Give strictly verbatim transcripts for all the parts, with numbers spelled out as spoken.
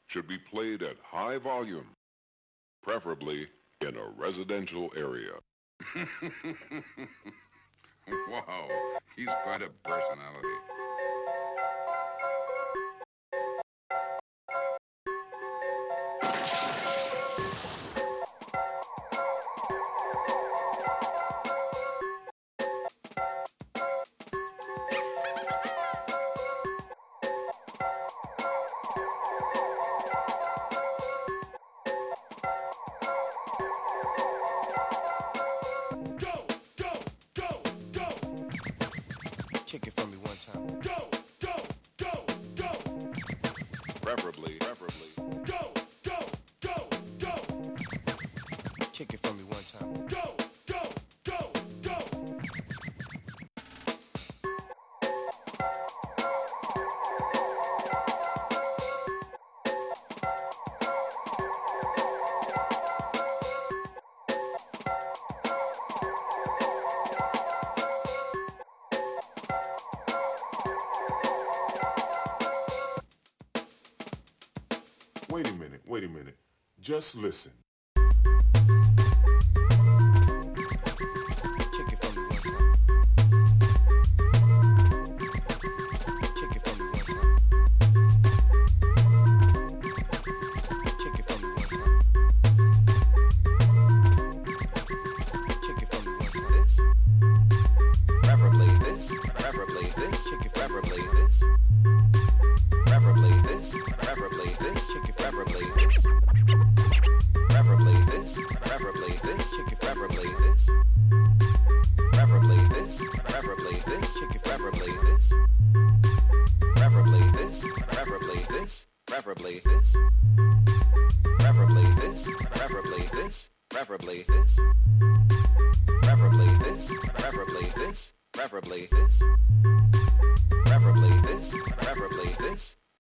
should be played at high volume, preferably in a residential area. Wow, he's quite a personality. Kick it for me one time. Go, go, go, go. Preferably, preferably. Go, go, go, go. Kick it for me one time. Go, go, go, go. Wait a minute, wait a minute. Just listen. Kick it for me one time. Kick it for me one time. Kick it for me one time. Kick it for me one time. Preferably this, preferably this, Kick it for me. preferably this, preferably this, preferably this, Kick it for me. preferably this, preferably this, preferably this, Kick it for me. preferably this, preferably this, preferably this, Kick it for me. preferably this, preferably this, preferably this, preferably this, preferably this, preferably this, preferably this, preferably this, preferably this, preferably this, preferably this, preferably this.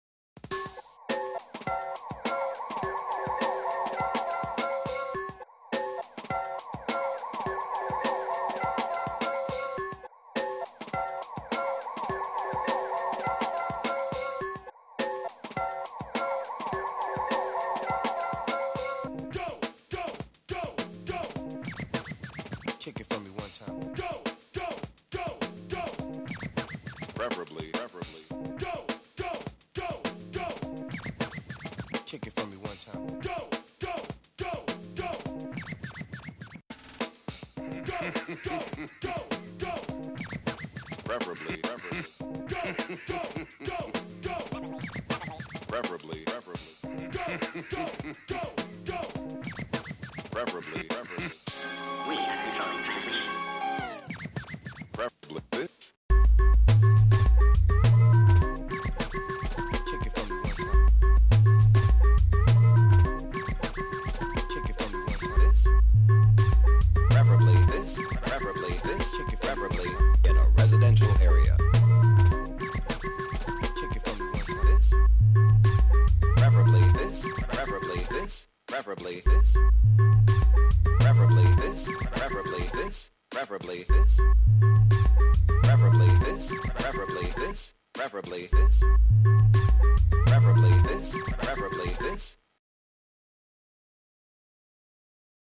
Go, go, go, go. Kick it for me one time. Go, go, go, go. Preferably, preferably. Go, go, go, go. Kick it for me one time. Go, go, go, go. Go, go, go, go. Preferably, preferably. Go, go, go, go. Preferably, preferably. Go, go, go, go. Preferably, preferably. We are controlling transmission. Preferably this. Kick it for me one time. Kick it for me one time. Preferably this, preferably this, Kick it for me. preferably in a residential area. Kick it for me one time. Preferably this, preferably this, preferably this, preferably this, preferably this, preferably this, preferably this, preferably this, preferably this, preferably this,